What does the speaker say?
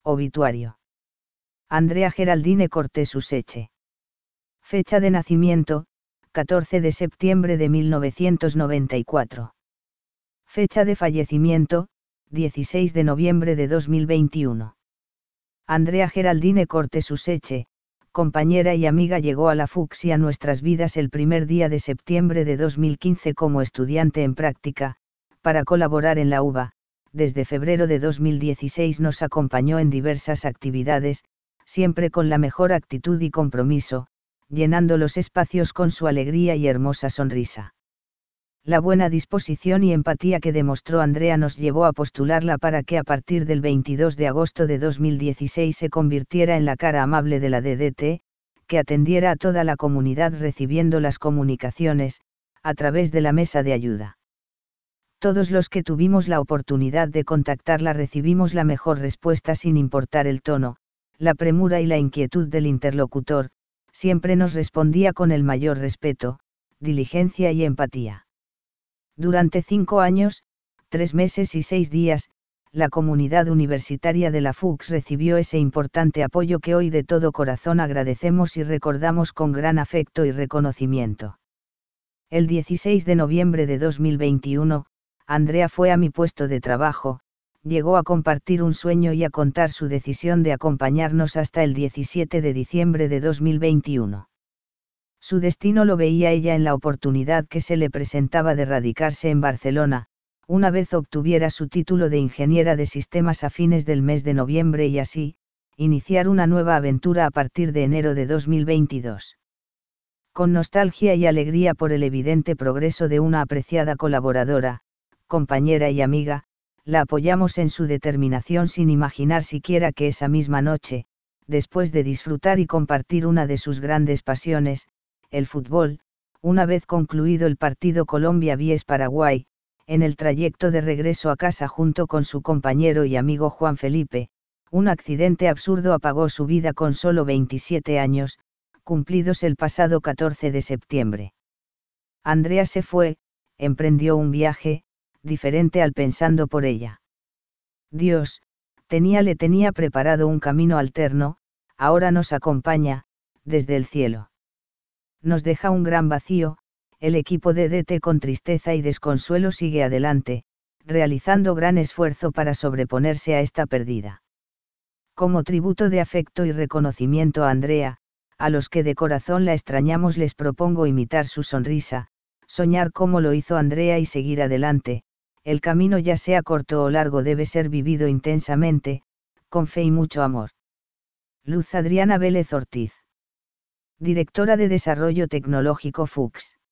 obituario. Andrea Geraldine Cortés Useche. Fecha de nacimiento, 14 de septiembre de 1994. Fecha de fallecimiento, 16 de noviembre de 2021. Andrea Geraldine Cortés Useche, compañera y amiga, llegó a la FUCSI a nuestras vidas el primer día de septiembre de 2015 como estudiante en práctica, para colaborar en la UBA. Desde febrero de 2016 nos acompañó en diversas actividades, siempre con la mejor actitud y compromiso, llenando los espacios con su alegría y hermosa sonrisa. La buena disposición y empatía que demostró Andrea nos llevó a postularla para que a partir del 22 de agosto de 2016 se convirtiera en la cara amable de la DDT, que atendiera a toda la comunidad recibiendo las comunicaciones, a través de la mesa de ayuda. Todos los que tuvimos la oportunidad de contactarla recibimos la mejor respuesta sin importar el tono, la premura y la inquietud del interlocutor, siempre nos respondía con el mayor respeto, diligencia y empatía. Durante 5 años, 3 meses y 6 días, la comunidad universitaria de la FUCS recibió ese importante apoyo que hoy de todo corazón agradecemos y recordamos con gran afecto y reconocimiento. El 16 de noviembre de 2021, Andrea fue a mi puesto de trabajo, llegó a compartir un sueño y a contar su decisión de acompañarnos hasta el 17 de diciembre de 2021. Su destino lo veía ella en la oportunidad que se le presentaba de radicarse en Barcelona, una vez obtuviera su título de ingeniera de sistemas a fines del mes de noviembre y así, iniciar una nueva aventura a partir de enero de 2022. Con nostalgia y alegría por el evidente progreso de una apreciada colaboradora, compañera y amiga, la apoyamos en su determinación sin imaginar siquiera que esa misma noche, después de disfrutar y compartir una de sus grandes pasiones, el fútbol, una vez concluido el partido Colombia-Vies-Paraguay, en el trayecto de regreso a casa junto con su compañero y amigo Juan Felipe, un accidente absurdo apagó su vida con solo 27 años, cumplidos el pasado 14 de septiembre. Andrea se fue, emprendió un viaje, diferente al pensando por ella. Dios, le tenía preparado un camino alterno, ahora nos acompaña, desde el cielo. Nos deja un gran vacío, el equipo de DT con tristeza y desconsuelo sigue adelante, realizando gran esfuerzo para sobreponerse a esta pérdida. Como tributo de afecto y reconocimiento a Andrea, a los que de corazón la extrañamos les propongo imitar su sonrisa, soñar como lo hizo Andrea y seguir adelante. El camino, ya sea corto o largo, debe ser vivido intensamente, con fe y mucho amor. Luz Adriana Vélez Ortiz. Directora de Desarrollo Tecnológico FUCS.